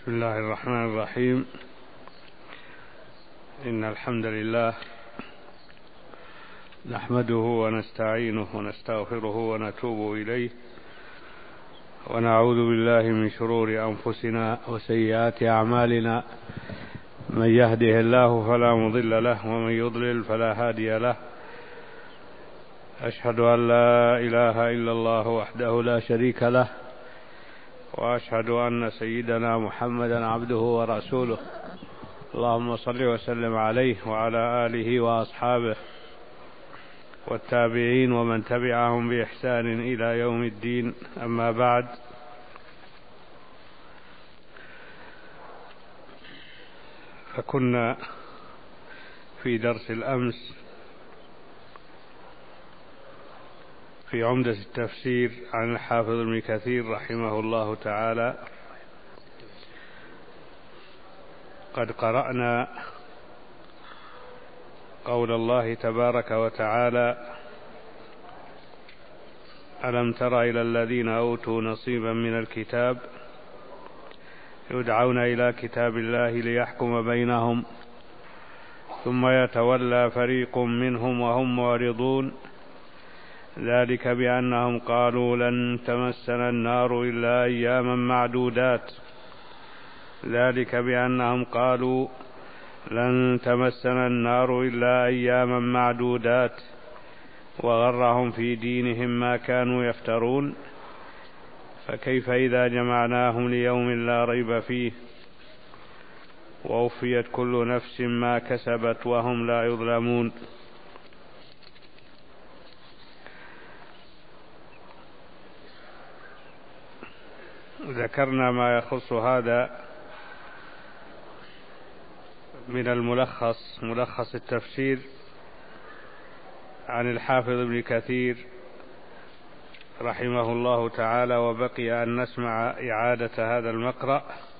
بسم الله الرحمن الرحيم. إن الحمد لله نحمده ونستعينه ونستغفره ونتوب إليه، ونعوذ بالله من شرور أنفسنا وسيئات أعمالنا. من يهده الله فلا مضل له، ومن يضلل فلا هادي له. أشهد أن لا إله إلا الله وحده لا شريك له، وأشهد أن سيدنا محمدا عبده ورسوله. اللهم صل وسلم عليه وعلى آله وأصحابه والتابعين ومن تبعهم بإحسان إلى يوم الدين. أما بعد، فكنا في درس الأمس في عمدة التفسير عن الحافظ ابن كثير رحمه الله تعالى. قد قرأنا قول الله تبارك وتعالى: ألم تر إلى الذين أوتوا نصيبا من الكتاب يدعون إلى كتاب الله ليحكم بينهم ثم يتولى فريق منهم وهم معرضون، ذلك بأنهم قالوا لن تمسنا النار إلا أياما معدودات وغرهم في دينهم ما كانوا يفترون، فكيف إذا جمعناهم ليوم لا ريب فيه ووفيت كل نفس ما كسبت وهم لا يظلمون. ذكرنا ما يخص هذا من ملخص التفسير عن الحافظ ابن كثير رحمه الله تعالى، وبقي أن نسمع إعادة هذا المقرأ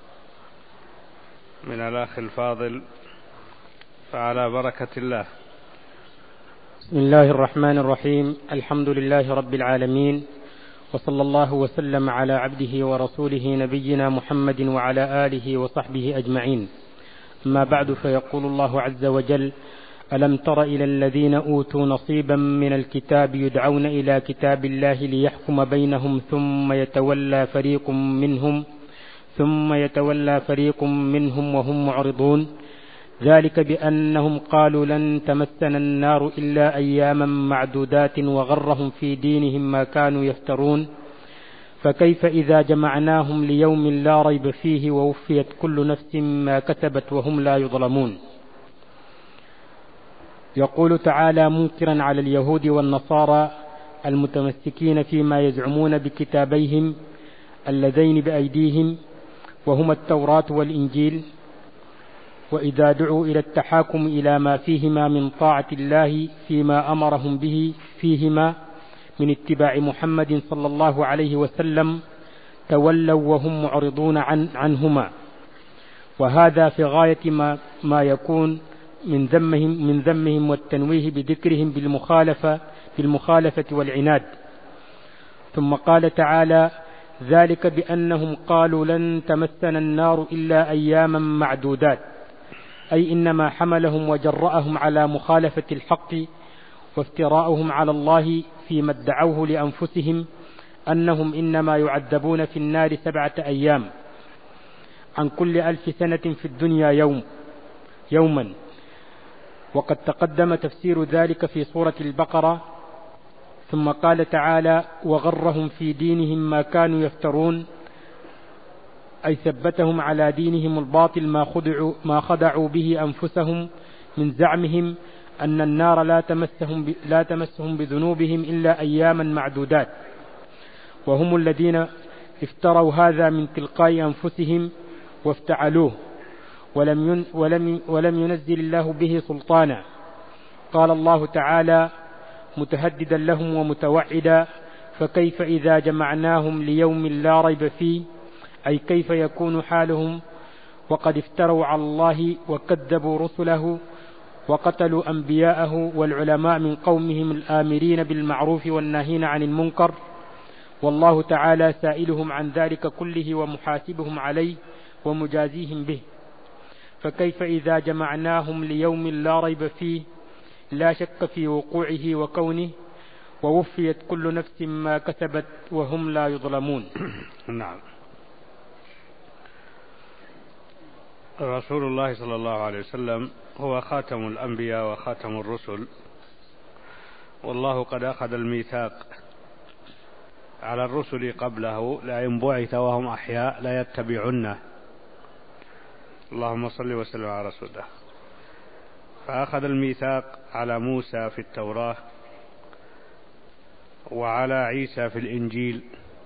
من الأخ الفاضل، فعلى بركة الله. بسم الله الرحمن الرحيم. الحمد لله رب العالمين، وصلى الله وسلم على عبده ورسوله نبينا محمد وعلى آله وصحبه أجمعين. أما بعد، فيقول الله عز وجل: ألم تر إلى الذين أوتوا نصيبا من الكتاب يدعون إلى كتاب الله ليحكم بينهم ثم يتولى فريق منهم وهم معرضون، ذلك بأنهم قالوا لن تمسنا النار إلا أياما معدودات وغرهم في دينهم ما كانوا يفترون، فكيف إذا جمعناهم ليوم لا ريب فيه ووفيت كل نفس ما كسبت وهم لا يظلمون. يقول تعالى منكرا على اليهود والنصارى المتمسكين فيما يزعمون بكتابيهم اللذين بأيديهم وهما التوراة والإنجيل، وإذا دعوا إلى التحاكم إلى ما فيهما من طاعة الله فيما أمرهم به فيهما من اتباع محمد صلى الله عليه وسلم تولوا وهم معرضون عنهما، وهذا في غاية ما يكون من ذمهم والتنويه بذكرهم بالمخالفة والعناد. ثم قال تعالى: ذلك بأنهم قالوا لن تمسنا النار إلا أياما معدودات، أي إنما حملهم وجرأهم على مخالفة الحق وافتراءهم على الله فيما ادعوه لأنفسهم أنهم إنما يعذبون في النار 7 أيام عن كل 1000 سنة في الدنيا يوما. وقد تقدم تفسير ذلك في سورة البقرة. ثم قال تعالى: وغرهم في دينهم ما كانوا يفترون، أي ثبتهم على دينهم الباطل ما خدعوا به أنفسهم من زعمهم أن النار لا تمسهم بذنوبهم إلا أياما معدودات، وهم الذين افتروا هذا من تلقاء أنفسهم وافتعلوه ولم ينزل الله به سلطانا. قال الله تعالى متهددا لهم ومتوعدا: فكيف إذا جمعناهم ليوم لا ريب فيه، أي كيف يكون حالهم وقد افتروا على الله وكذبوا رسله وقتلوا أنبياءه والعلماء من قومهم الآمرين بالمعروف والناهين عن المنكر، والله تعالى سائلهم عن ذلك كله ومحاسبهم عليه ومجازيهم به، فكيف إذا جمعناهم ليوم لا ريب فيه لا شك في وقوعه وكونه، ووفيت كل نفس ما كسبت وهم لا يظلمون. نعم. رسول الله صلى الله عليه وسلم هو خاتم الأنبياء وخاتم الرسل، والله قد أخذ الميثاق على الرسل قبله لئن بعث وهم أحياء لا يتبعنه. اللهم صل وسلم على رسوله. فأخذ الميثاق على موسى في التوراة وعلى عيسى في الإنجيل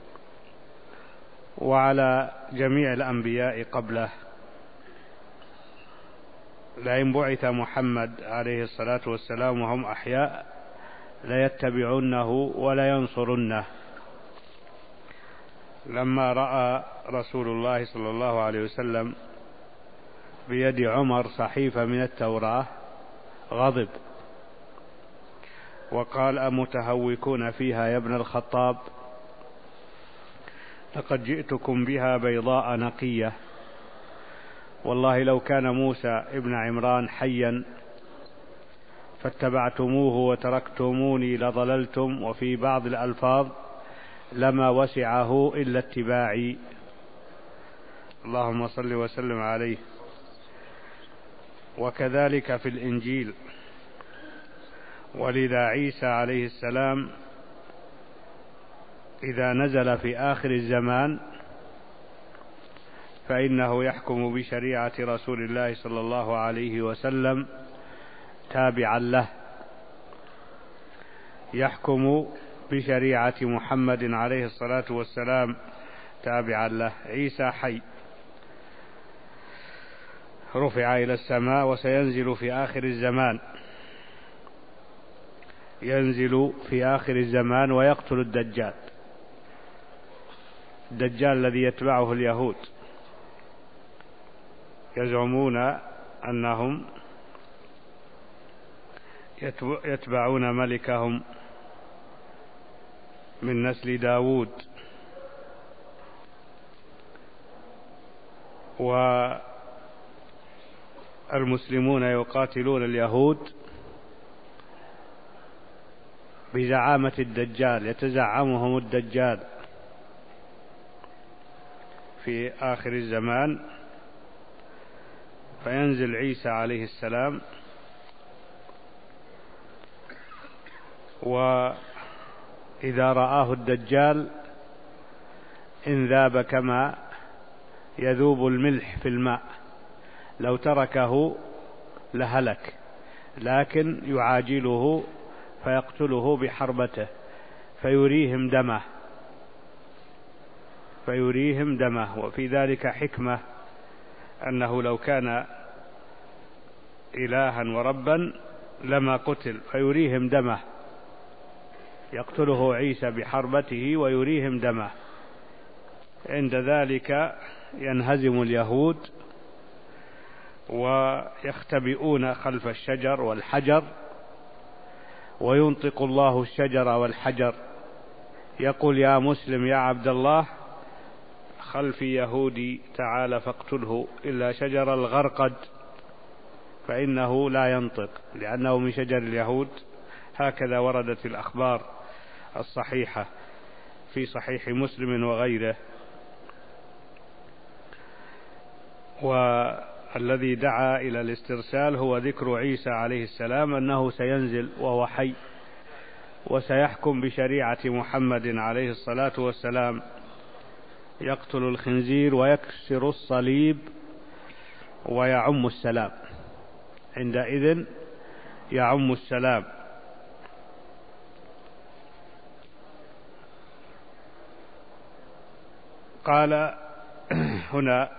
وعلى جميع الأنبياء قبله، لئن بعث محمد عليه الصلاة والسلام وهم أحياء ليتبعونه ولينصرنه. لما رأى رسول الله صلى الله عليه وسلم بيد عمر صحيفة من التوراة غضب وقال: أمتهوكون فيها يا ابن الخطاب؟ لقد جئتكم بها بيضاء نقية، والله لو كان موسى ابن عمران حيا فاتبعتموه وتركتموني لضللتم، وفي بعض الألفاظ لما وسعه إلا اتباعي. اللهم صل وسلم عليه. وكذلك في الإنجيل. ولذا عيسى عليه السلام إذا نزل في آخر الزمان فإنه يحكم بشريعة رسول الله صلى الله عليه وسلم تابعا له، يحكم بشريعة محمد عليه الصلاة والسلام تابعا له. عيسى حي رفع إلى السماء وسينزل في آخر الزمان، ينزل في آخر الزمان ويقتل الدجال الذي يتبعه اليهود، يزعمون أنهم يتبعون ملكهم من نسل داود، والمسلمون يقاتلون اليهود بزعامة الدجال، يتزعمهم الدجال في آخر الزمان. فينزل عيسى عليه السلام وإذا رآه الدجال انذاب كما يذوب الملح في الماء، لو تركه لهلك، لكن يعاجله فيقتله بحربته فيريهم دمه. وفي ذلك حكمة، أنه لو كان إلها وربا لما قتل، فيريهم دمه، يقتله عيسى بحربته ويريهم دمه. عند ذلك ينهزم اليهود ويختبئون خلف الشجر والحجر، وينطق الله الشجر والحجر يقول: يا مسلم يا عبد الله، خلفي يهودي تعال فاقتله إلا شجر الغرقد فإنه لا ينطق، لأنه من شجر اليهود. هكذا وردت الأخبار الصحيحة في صحيح مسلم وغيره. والذي دعا إلى الاسترسال هو ذكر عيسى عليه السلام أنه سينزل وهو حي وسيحكم بشريعة محمد عليه الصلاة والسلام، يقتل الخنزير ويكسر الصليب ويعم السلام، عندئذ يعم السلام. قال هنا: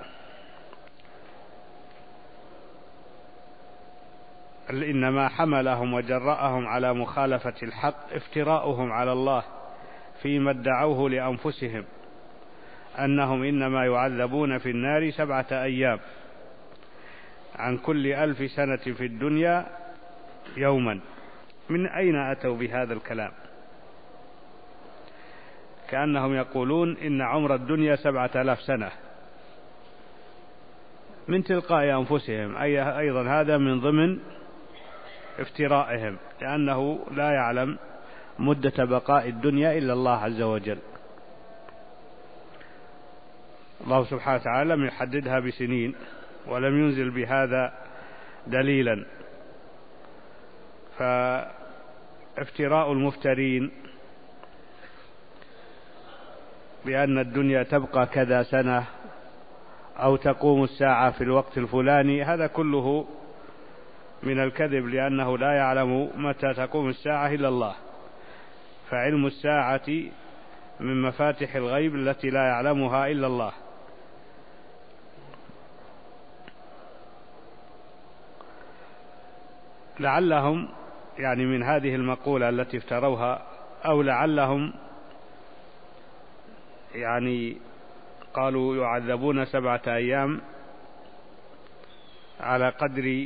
إنما حملهم وجرأهم على مخالفة الحق افتراؤهم على الله فيما ادعوه لأنفسهم أنهم إنما يعذبون في النار 7 أيام عن كل 1000 سنة في الدنيا يوما. من أين أتوا بهذا الكلام؟ كأنهم يقولون إن عمر الدنيا 7000 سنة، من تلقاء أنفسهم، أيضا هذا من ضمن افترائهم، لأنه لا يعلم مدة بقاء الدنيا إلا الله عز وجل. الله سبحانه وتعالى لم يحددها بسنين ولم ينزل بهذا دليلا. فافتراء المفترين بأن الدنيا تبقى كذا سنة أو تقوم الساعة في الوقت الفلاني، هذا كله من الكذب، لأنه لا يعلم متى تقوم الساعة إلا الله. فعلم الساعة من مفاتح الغيب التي لا يعلمها إلا الله. لعلهم يعني من هذه المقولة التي افتروها، أو لعلهم يعني قالوا يعذبون 7 أيام على قدر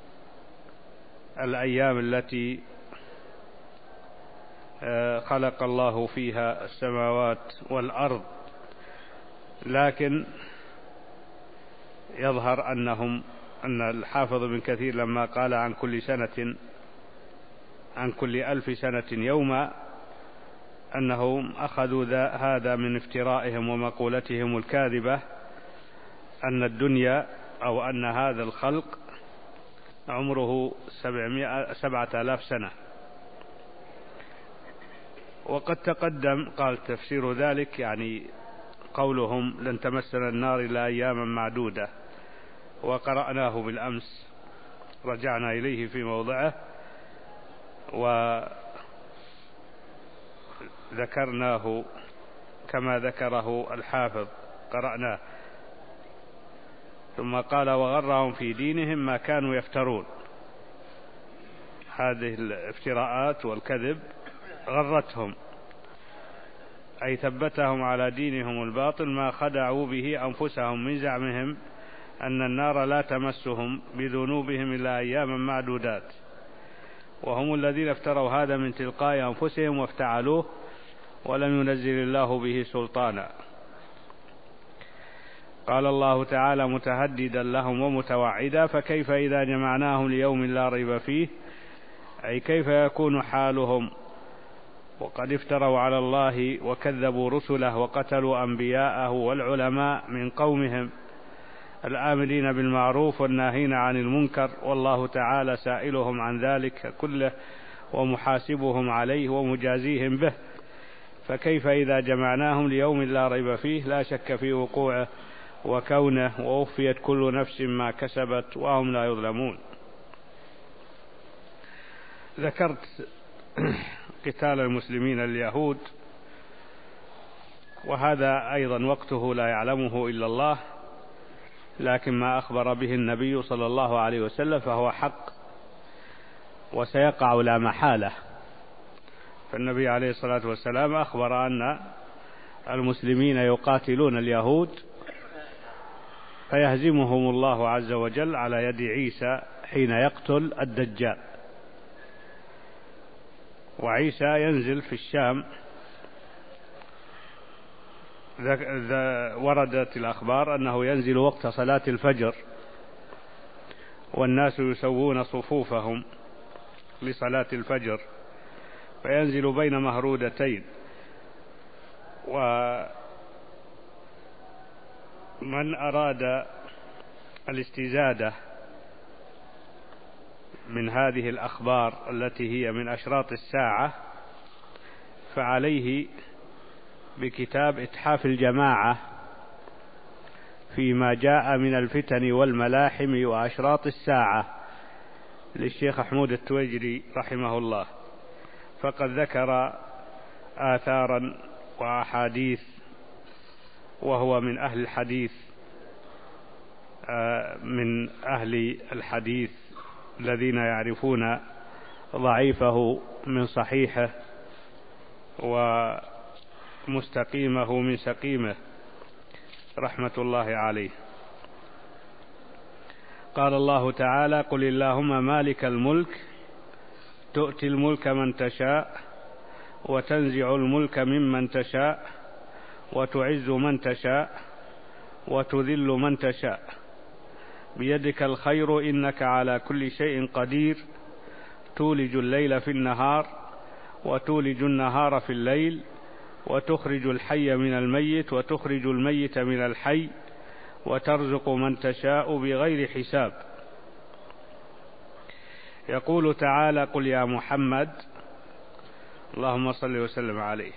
الأيام التي خلق الله فيها السماوات والأرض، لكن يظهر أن الحافظ بن كثير لما قال عن كل 1000 سنة يوما، أنهم أخذوا هذا من افترائهم ومقولتهم الكاذبة أن الدنيا أو أن هذا الخلق عمره 7000 سنة. وقد تقدم قال تفسير ذلك يعني قولهم لن تمسنا النار إلا أياما معدودة، وقرأناه بالأمس، رجعنا إليه في موضعه وذكرناه كما ذكره الحافظ، قرأناه. ثم قال وغرهم في دينهم ما كانوا يفترون. هذه الافتراءات والكذب غرتهم، أي ثبتهم على دينهم الباطل ما خدعوا به أنفسهم من زعمهم أن النار لا تمسهم بذنوبهم إلا أياما معدودات، وهم الذين افتروا هذا من تلقاء أنفسهم وافتعلوه ولم ينزل الله به سلطانا. قال الله تعالى متهددا لهم ومتوعدا فكيف إذا جمعناهم ليوم لا ريب فيه، أي كيف يكون حالهم وقد افتروا على الله وكذبوا رسله وقتلوا أنبياءه والعلماء من قومهم الآمرين بالمعروف والناهين عن المنكر، والله تعالى سائلهم عن ذلك كله ومحاسبهم عليه ومجازيهم به. فكيف إذا جمعناهم ليوم لا ريب فيه لا شك في وقوعه وكونه، ووفيت كل نفس ما كسبت وهم لا يظلمون. ذكرت قتال المسلمين اليهود، وهذا أيضا وقته لا يعلمه إلا الله، لكن ما أخبر به النبي صلى الله عليه وسلم فهو حق وسيقع لا محالة. فالنبي عليه الصلاة والسلام أخبر أن المسلمين يقاتلون اليهود فيهزمهم الله عز وجل على يد عيسى حين يقتل الدجال. وعيسى ينزل في الشام، وردت الأخبار أنه ينزل وقت صلاة الفجر والناس يسوون صفوفهم لصلاة الفجر، فينزل بين مهرودتين، ومن أراد الاستزادة من هذه الأخبار التي هي من أشراط الساعة فعليه بكتاب إتحاف الجماعة فيما جاء من الفتن والملاحم وأشراط الساعة للشيخ حمود التويجري رحمه الله، فقد ذكر آثارا وأحاديث، وهو من أهل الحديث، من أهل الحديث الذين يعرفون ضعيفه من صحيحه ومستقيمه من سقيمه رحمة الله عليه. قال الله تعالى قل اللهم مالك الملك تؤتي الملك من تشاء وتنزع الملك ممن تشاء وتعز من تشاء وتذل من تشاء بيدك الخير إنك على كل شيء قدير، تولج الليل في النهار وتولج النهار في الليل، وتخرج الحي من الميت وتخرج الميت من الحي، وترزق من تشاء بغير حساب. يقول تعالى: قل يا محمد، اللهم صل وسلم عليه،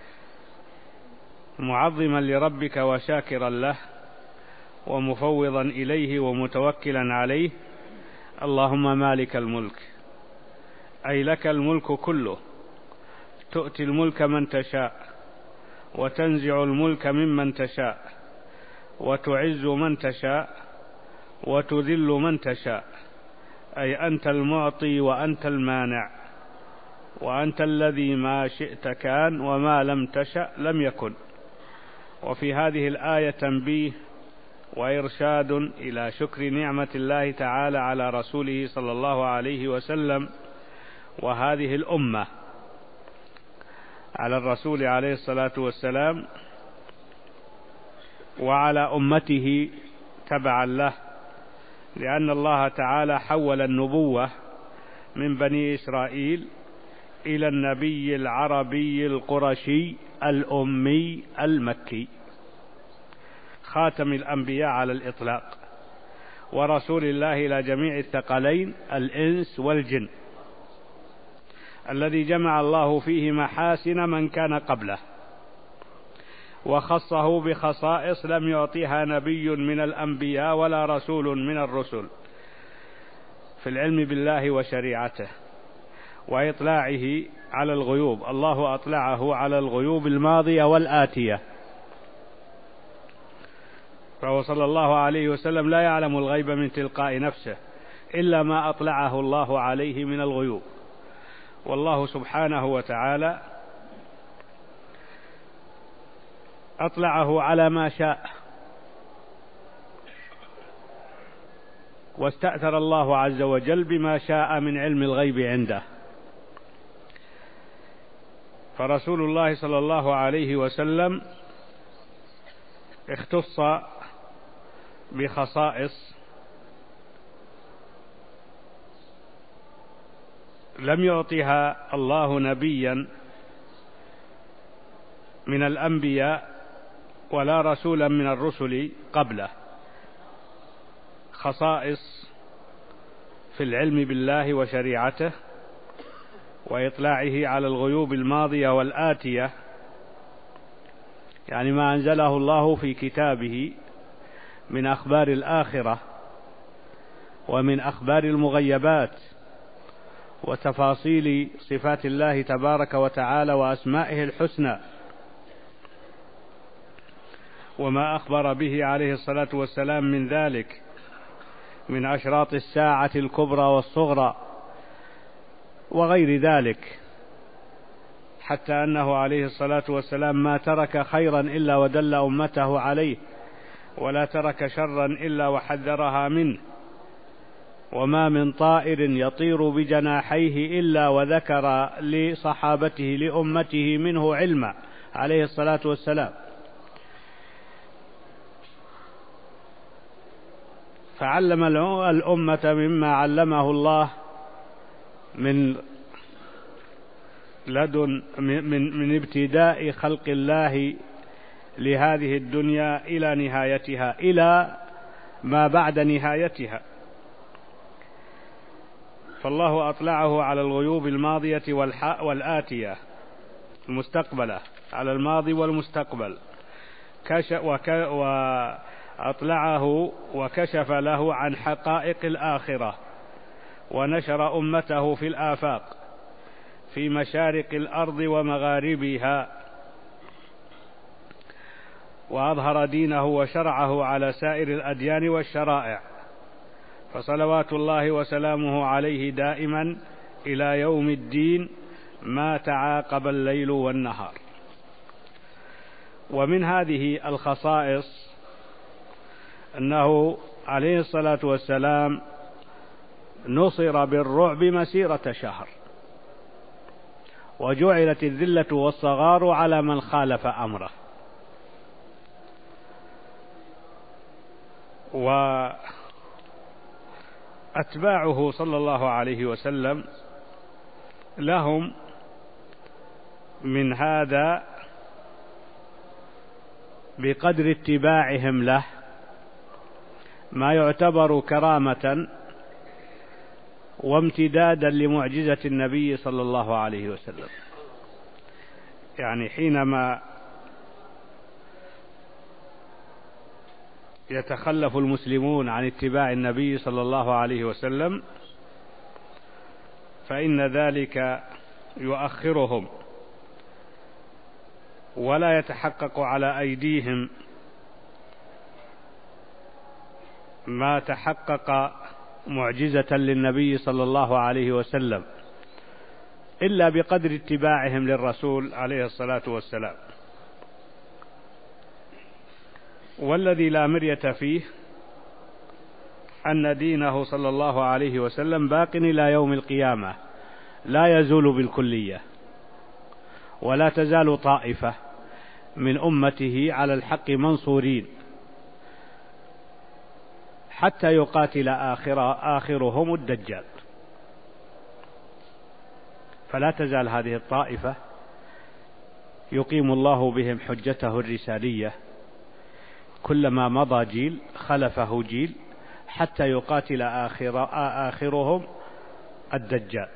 معظما لربك وشاكرا له ومفوضا إليه ومتوكلا عليه: اللهم مالك الملك، أي لك الملك كله، تؤتي الملك من تشاء وتنزع الملك ممن تشاء، وتعز من تشاء وتذل من تشاء، أي أنت المعطي وأنت المانع، وأنت الذي ما شئت كان وما لم تشأ لم يكن. وفي هذه الآية تنبيه وإرشاد إلى شكر نعمة الله تعالى على رسوله صلى الله عليه وسلم وهذه الأمة، على الرسول عليه الصلاة والسلام وعلى أمته تبعا له، لأن الله تعالى حول النبوة من بني إسرائيل إلى النبي العربي القرشي الأمي المكي، خاتم الأنبياء على الإطلاق، ورسول الله إلى جميع الثقلين الإنس والجن، الذي جمع الله فيه محاسن من كان قبله، وخصه بخصائص لم يعطيها نبي من الأنبياء ولا رسول من الرسل في العلم بالله وشريعته وإطلاعه على الغيوب. الله أطلعه على الغيوب الماضية والآتية، فهو صلى الله عليه وسلم لا يعلم الغيب من تلقاء نفسه إلا ما أطلعه الله عليه من الغيوب. والله سبحانه وتعالى أطلعه على ما شاء، واستأثر الله عز وجل بما شاء من علم الغيب عنده. فرسول الله صلى الله عليه وسلم اختص بخصائص لم يعطها الله نبيا من الأنبياء ولا رسولا من الرسل قبله، خصائص في العلم بالله وشريعته وإطلاعه على الغيوب الماضية والآتية، يعني ما أنزله الله في كتابه من أخبار الآخرة ومن أخبار المغيبات وتفاصيل صفات الله تبارك وتعالى وأسمائه الحسنى، وما أخبر به عليه الصلاة والسلام من ذلك من أشراط الساعة الكبرى والصغرى وغير ذلك، حتى أنه عليه الصلاة والسلام ما ترك خيرا إلا ودل أمته عليه، ولا ترك شرا إلا وحذرها منه، وما من طائر يطير بجناحيه إلا وذكر لصحابته لأمته منه علما عليه الصلاة والسلام. فعلم الأمة مما علمه الله من لدن من ابتداء خلق الله لهذه الدنيا إلى نهايتها، إلى ما بعد نهايتها. فالله أطلعه على الغيوب الماضية والآتية المستقبلة، على الماضي والمستقبل، وأطلعه وكشف له عن حقائق الآخرة، ونشر أمته في الآفاق في مشارق الأرض ومغاربها، وأظهر دينه وشرعه على سائر الأديان والشرائع، فصلوات الله وسلامه عليه دائما إلى يوم الدين ما تعاقب الليل والنهار. ومن هذه الخصائص أنه عليه الصلاة والسلام نصر بالرعب مسيرة شهر، وجعلت الذلة والصغار على من خالف أمره. أتباعه صلى الله عليه وسلم لهم من هذا بقدر اتباعهم له ما يعتبر كرامة وامتدادا لمعجزة النبي صلى الله عليه وسلم. يعني حينما يتخلف المسلمون عن اتباع النبي صلى الله عليه وسلم فإن ذلك يؤخرهم ولا يتحقق على أيديهم ما تحقق معجزة للنبي صلى الله عليه وسلم إلا بقدر اتباعهم للرسول عليه الصلاة والسلام. والذي لا مرية فيه أن دينه صلى الله عليه وسلم باق إلى يوم القيامة لا يزول بالكلية، ولا تزال طائفة من أمته على الحق منصورين حتى يقاتل آخرهم الدجال. فلا تزال هذه الطائفة يقيم الله بهم حجته الرسالية، كلما مضى جيل خلفه جيل حتى يقاتل آخرهم الدجال.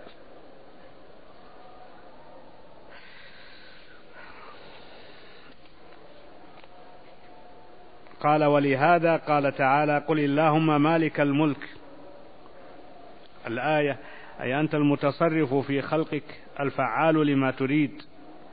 قال ولهذا قال تعالى قل اللهم مالك الملك. الآية أي أنت المتصرف في خلقك الفعال لما تريد،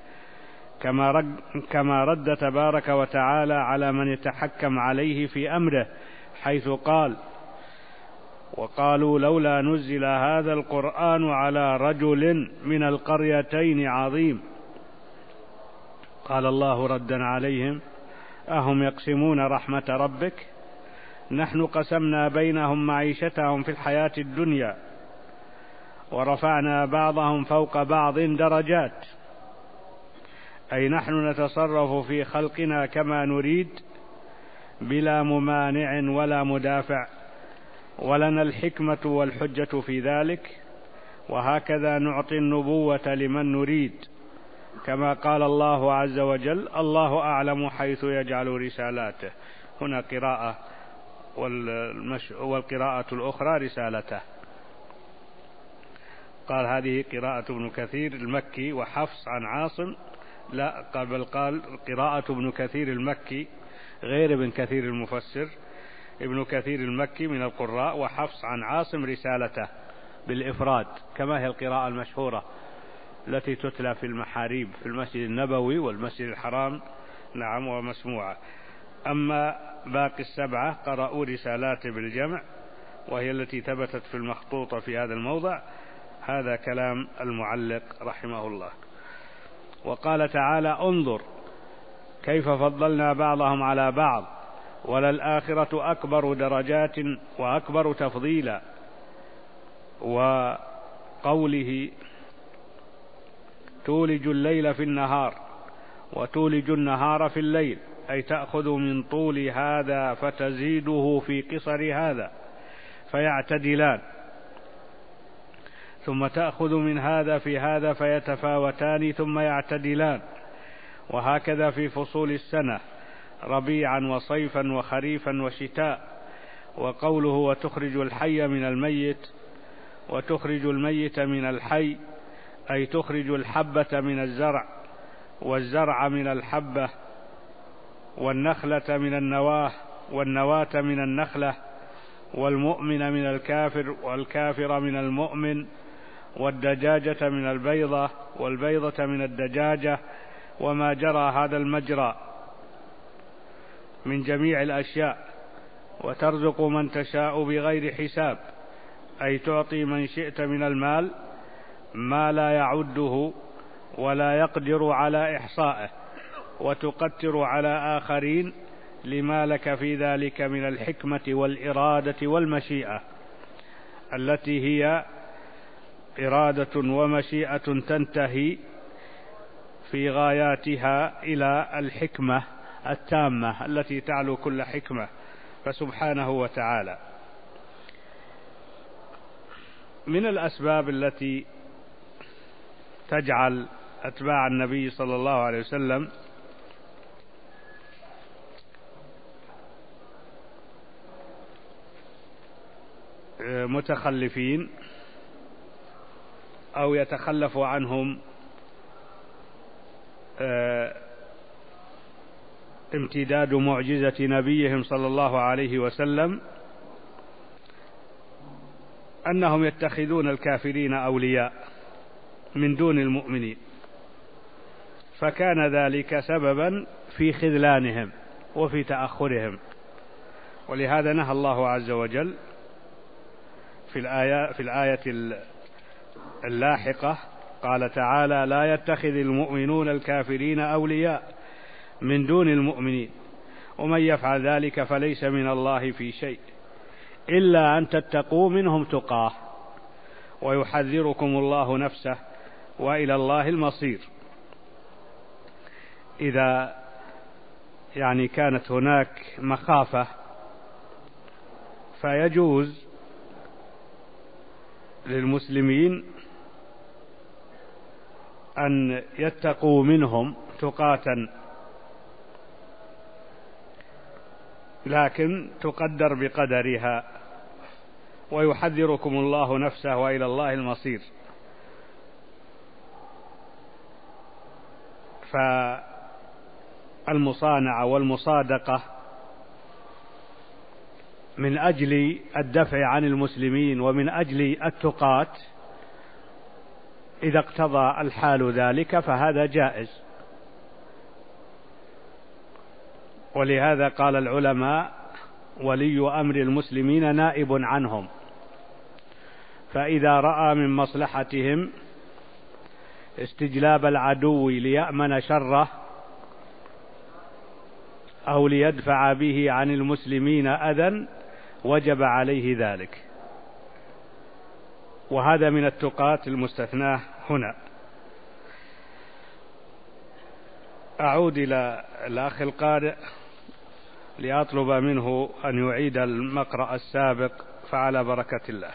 كما رد تبارك وتعالى على من يتحكم عليه في أمره حيث قال وقالوا لولا نزل هذا القرآن على رجل من القريتين عظيم. قال الله ردا عليهم أهم يقسمون رحمة ربك نحن قسمنا بينهم معيشتهم في الحياة الدنيا ورفعنا بعضهم فوق بعض درجات، أي نحن نتصرف في خلقنا كما نريد بلا ممانع ولا مدافع، ولنا الحكمة والحجة في ذلك، وهكذا نعطي النبوة لمن نريد، كما قال الله عز وجل الله أعلم حيث يجعل رسالاته. هنا قراءة والقراءة الأخرى رسالته. قال هذه قراءة ابن كثير المكي وحفص عن عاصم، لا قبل قال قراءة ابن كثير المكي غير ابن كثير المفسر، ابن كثير المكي من القراء وحفص عن عاصم رسالته بالإفراد، كما هي القراءة المشهورة التي تتلى في المحاريب في المسجد النبوي والمسجد الحرام، نعم، ومسموعة. أما باقي السبعة قرأوا رسالات بالجمع، وهي التي ثبتت في المخطوطة في هذا الموضع. هذا كلام المعلق رحمه الله. وقال تعالى انظر كيف فضلنا بعضهم على بعض وللآخرة أكبر درجات وأكبر تفضيلا. وقوله تولج الليل في النهار وتولج النهار في الليل، أي تأخذ من طول هذا فتزيده في قصر هذا فيعتدلان، ثم تأخذ من هذا في هذا فيتفاوتان ثم يعتدلان، وهكذا في فصول السنة ربيعا وصيفا وخريفا وشتاء. وقوله وتخرج الحي من الميت وتخرج الميت من الحي، أي تخرج الحبة من الزرع والزرع من الحبة والنخلة من النواه والنواة من النخلة والمؤمن من الكافر والكافر من المؤمن والدجاجة من البيضة والبيضة من الدجاجة، وما جرى هذا المجرى من جميع الأشياء. وترزق من تشاء بغير حساب، أي تعطي من شئت من المال ما لا يعده ولا يقدر على إحصائه، وتقتر على آخرين لما لك في ذلك من الحكمة والإرادة والمشيئة، التي هي إرادة ومشيئة تنتهي في غاياتها إلى الحكمة التامة التي تعلو كل حكمة، فسبحانه وتعالى. من الأسباب التي تجعل أتباع النبي صلى الله عليه وسلم متخلفين أو يتخلف عنهم امتداد معجزة نبيهم صلى الله عليه وسلم أنهم يتخذون الكافرين أولياء من دون المؤمنين، فكان ذلك سببا في خذلانهم وفي تأخرهم. ولهذا نهى الله عز وجل في الآية اللاحقة قال تعالى: لا يتخذ المؤمنون الكافرين أولياء من دون المؤمنين ومن يفعل ذلك فليس من الله في شيء إلا أن تتقوا منهم تقاه ويحذركم الله نفسه وإلى الله المصير. إذا كانت هناك مخافة فيجوز للمسلمين أن يتقوا منهم تقاة، لكن تقدر بقدرها، ويحذركم الله نفسه وإلى الله المصير. فالمصانعة والمصادقة من أجل الدفع عن المسلمين ومن أجل التقاة إذا اقتضى الحال ذلك فهذا جائز. ولهذا قال العلماء: ولي أمر المسلمين نائب عنهم، فإذا رأى من مصلحتهم استجلاب العدو ليأمن شره أو ليدفع به عن المسلمين أذى وجب عليه ذلك، وهذا من التقاة المستثناة هنا. أعود إلى الأخ القارئ لأطلب منه أن يعيد المقرأ السابق، فعلى بركة الله.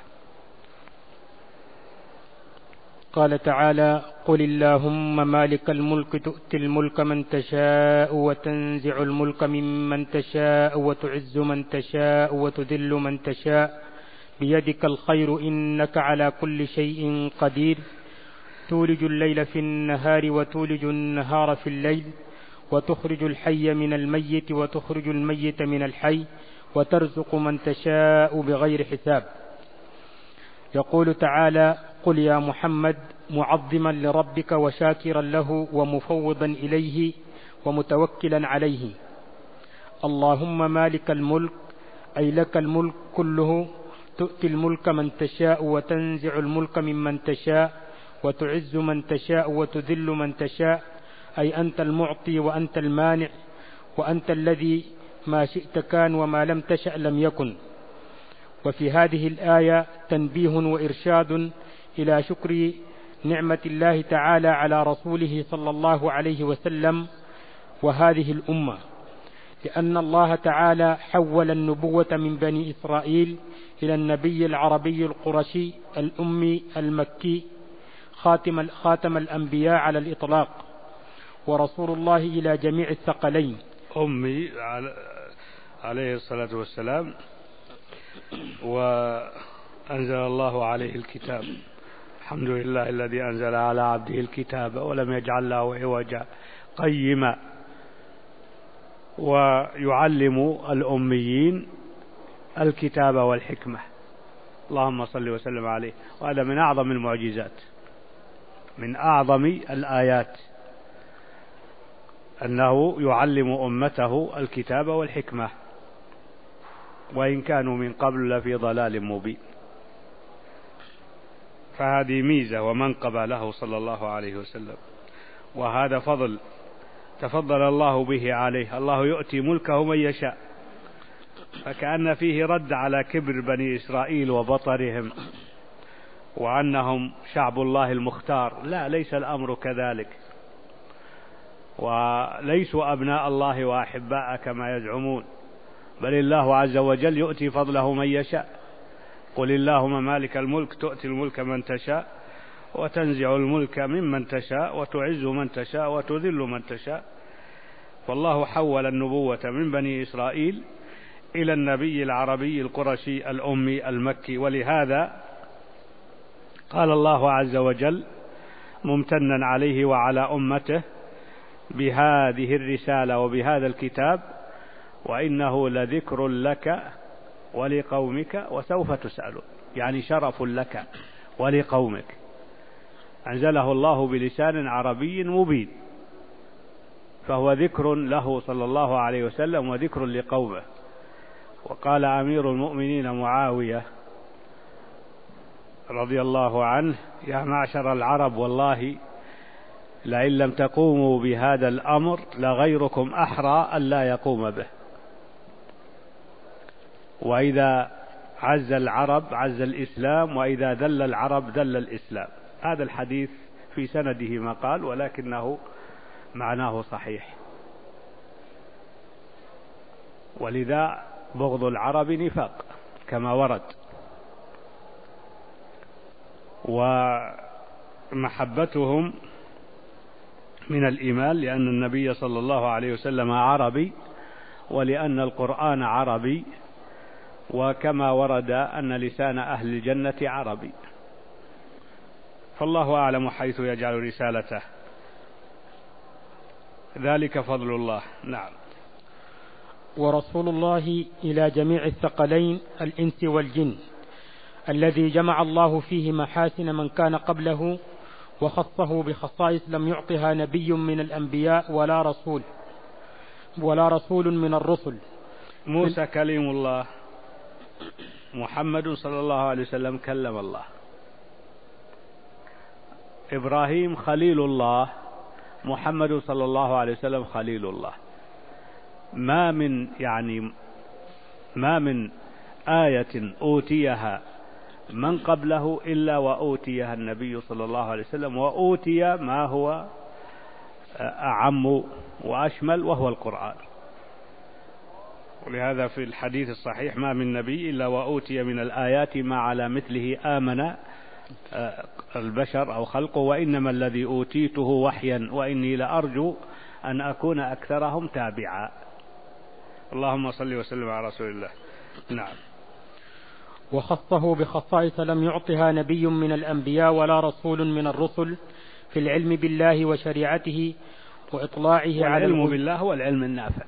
قال تعالى: قل اللهم مالك الملك تؤتي الملك من تشاء وتنزع الملك ممن تشاء وتعز من تشاء وتذل من تشاء بيدك الخير إنك على كل شيء قدير تولج الليل في النهار وتولج النهار في الليل وتخرج الحي من الميت وتخرج الميت من الحي وترزق من تشاء بغير حساب. يقول تعالى: قل يا محمد معظما لربك وشاكرا له ومفوضا إليه ومتوكلا عليه: اللهم مالك الملك، أي لك الملك كله، تؤتي الملك من تشاء وتنزع الملك ممن تشاء وتعز من تشاء وتذل من تشاء، أي أنت المعطي وأنت المانع وأنت الذي ما شئت كان وما لم تشأ لم يكن. وفي هذه الآية تنبيه وإرشاد إلى شكر نعمة الله تعالى على رسوله صلى الله عليه وسلم وهذه الأمة، لأن الله تعالى حول النبوة من بني إسرائيل إلى النبي العربي القرشي الأمي المكي خاتم الأنبياء على الإطلاق، ورسول الله إلى جميع الثقلين. أمي عليه الصلاة والسلام، وأنزل الله عليه الكتاب. الحمد لله الذي أنزل على عبده الكتاب ولم يجعل له عوجا قيما، ويعلم الأميين الكتاب والحكمة. اللهم صل وسلم عليه. وهذا من أعظم المعجزات، من أعظم الآيات، أنه يعلم أمته الكتاب والحكمة، وإن كانوا من قبل لفي ضلال مبين. فهذه ميزة ومنقبة له صلى الله عليه وسلم، وهذا فضل تفضل الله به عليه. الله يؤتي ملكه من يشاء، فكأن فيه رد على كبر بني إسرائيل وبطرهم وأنهم شعب الله المختار. لا، ليس الأمر كذلك، وليسوا أبناء الله وأحباء كما يزعمون، بل الله عز وجل يؤتي فضله من يشاء. قل اللهم مالك الملك تؤتي الملك من تشاء وتنزع الملك ممن تشاء وتعز من تشاء وتذل من تشاء. فالله حول النبوة من بني إسرائيل إلى النبي العربي القرشي الأمي المكي. ولهذا قال الله عز وجل ممتنا عليه وعلى أمته بهذه الرسالة وبهذا الكتاب: وإنه لذكر لك ولقومك وسوف تسألون. يعني شرف لك ولقومك، أنزله الله بلسان عربي مبين، فهو ذكر له صلى الله عليه وسلم وذكر لقومه. وقال أمير المؤمنين معاوية رضي الله عنه: يا معشر العرب، والله لئن لم تقوموا بهذا الأمر لغيركم أحرى ألا يقوم به. وإذا عز العرب عز الإسلام، وإذا ذل العرب ذل الإسلام. هذا الحديث في سنده مقال، ولكنه معناه صحيح. ولذا بغض العرب نفاق كما ورد، ومحبتهم من الإيمان، لأن النبي صلى الله عليه وسلم عربي، ولأن القرآن عربي، وكما ورد أن لسان أهل الجنة عربي. فالله أعلم حيث يجعل رسالته، ذلك فضل الله. نعم. ورسول الله إلى جميع الثقلين الإنس والجن، الذي جمع الله فيه محاسن من كان قبله وخصه بخصائص لم يعطها نبي من الأنبياء ولا رسول من الرسل. موسى كليم الله، محمد صلى الله عليه وسلم كلم الله، إبراهيم خليل الله، محمد صلى الله عليه وسلم خليل الله. ما من آية أوتيها من قبله إلا وأوتيها النبي صلى الله عليه وسلم، وأوتي ما هو أعم وأشمل وهو القرآن. ولهذا في الحديث الصحيح: ما من نبي إلا وأوتي من الآيات ما على مثله آمن البشر أو خلقه، وإنما الذي أوتيته وحيا وإني لأرجو أن أكون أكثرهم تابعا. اللهم صل وسلم على رسول الله. نعم. وخصه بخصائص لم يعطها نبي من الأنبياء ولا رسول من الرسل في العلم بالله وشريعته وإطلاعه على العلم بالله هو العلم النافع.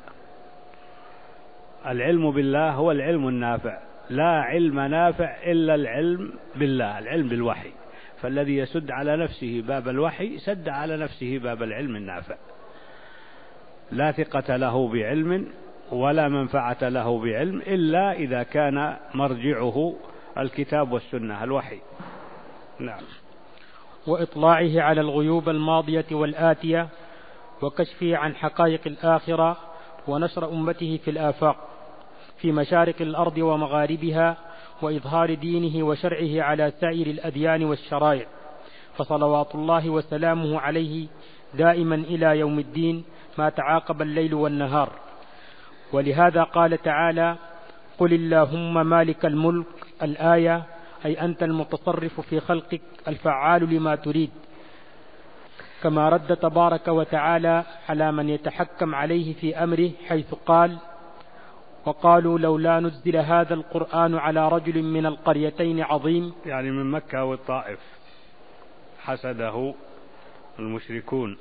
العلم بالله هو العلم النافع، لا علم نافع إلا العلم بالله، العلم بالوحي. فالذي يسد على نفسه باب الوحي سد على نفسه باب العلم النافع. لا ثقة له بعلم ولا منفعة له بعلم إلا إذا كان مرجعه الكتاب والسنة، الوحي. نعم. وإطلاعه على الغيوب الماضية والآتية وكشفه عن حقائق الآخرة ونشر أمته في الآفاق في مشارق الأرض ومغاربها، وإظهار دينه وشرعه على سائر الأديان والشرائع، فصلوات الله وسلامه عليه دائما إلى يوم الدين ما تعاقب الليل والنهار. ولهذا قال تعالى: قل اللهم مالك الملك، الآية، أي أنت المتصرف في خلقك الفعال لما تريد. كما رد تبارك وتعالى على من يتحكم عليه في أمره حيث قال: وقالوا لولا نزل هذا القرآن على رجل من القريتين عظيم. يعني من مكة والطائف حسده المشركون،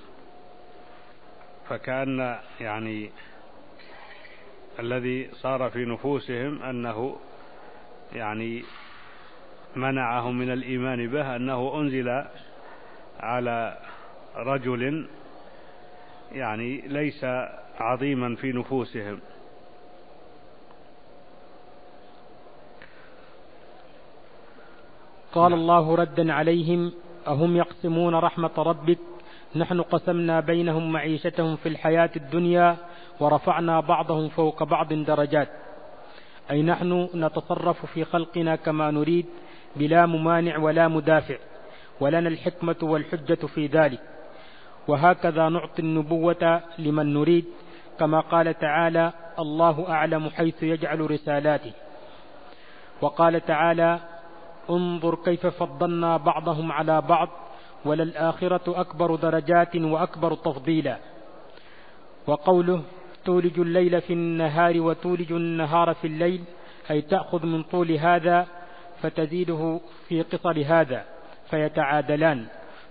فكان يعني الذي صار في نفوسهم أنه يعني منعهم من الإيمان به أنه أنزل على رجل يعني ليس عظيما في نفوسهم. قال الله ردا عليهم: أهم يقسمون رحمة ربك نحن قسمنا بينهم معيشتهم في الحياة الدنيا ورفعنا بعضهم فوق بعض درجات، أي نحن نتصرف في خلقنا كما نريد بلا ممانع ولا مدافع، ولنا الحكمة والحجة في ذلك. وهكذا نعطي النبوة لمن نريد، كما قال تعالى: الله أعلم حيث يجعل رسالاته. وقال تعالى: انظر كيف فضلنا بعضهم على بعض وللآخرة أكبر درجات وأكبر تفضيلا. وقوله تولج الليل في النهار وتولج النهار في الليل أي تأخذ من طول هذا فتزيده في قصر هذا فيتعادلان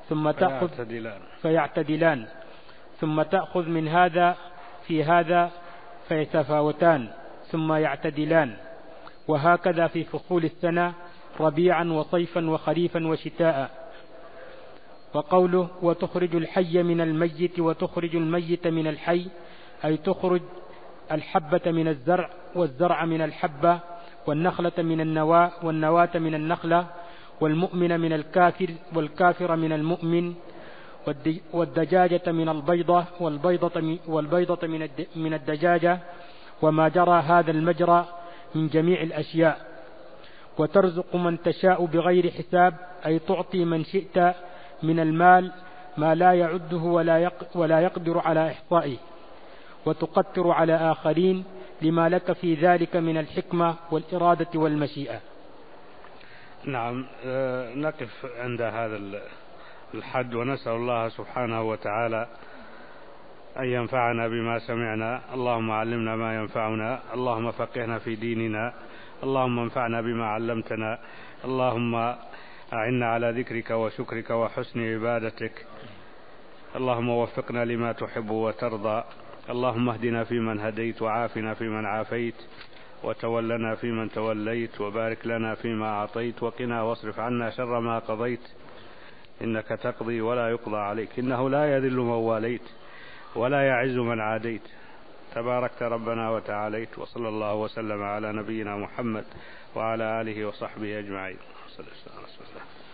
فيعتدلان ثم تأخذ من هذا في هذا فيتفاوتان ثم يعتدلان، وهكذا في فصول السنة ربيعا وصيفا وخريفا وشتاء. وقوله وتخرج الحي من الميت وتخرج الميت من الحي أي تخرج الحبة من الزرع والزرع من الحبة والنخلة من النواة والنواة من النخلة والمؤمن من الكافر والكافر من المؤمن والدجاجة من البيضة والبيضة من الدجاجة وما جرى هذا المجرى من جميع الأشياء. وترزق من تشاء بغير حساب أي تعطي من شئت من المال ما لا يعده ولا يقدر على إحصائه، وتقتر على آخرين لما لك في ذلك من الحكمة والإرادة والمشيئة. نعم، نقف عند هذا الحد ونسأل الله سبحانه وتعالى أن ينفعنا بما سمعنا. اللهم علمنا ما ينفعنا، اللهم فقهنا في ديننا، اللهم انفعنا بما علمتنا، اللهم أعنا على ذكرك وشكرك وحسن عبادتك، اللهم وفقنا لما تحب وترضى، اللهم اهدنا فيمن هديت وعافنا فيمن عافيت وتولنا فيمن توليت وبارك لنا فيما أعطيت وقنا واصرف عنا شر ما قضيت، إنك تقضي ولا يقضى عليك، إنه لا يذل من واليت ولا يعز من عاديت، تباركت ربنا وتعاليت. وصلى الله وسلم على نبينا محمد وعلى آله وصحبه أجمعين. صلى الله عليه وسلم.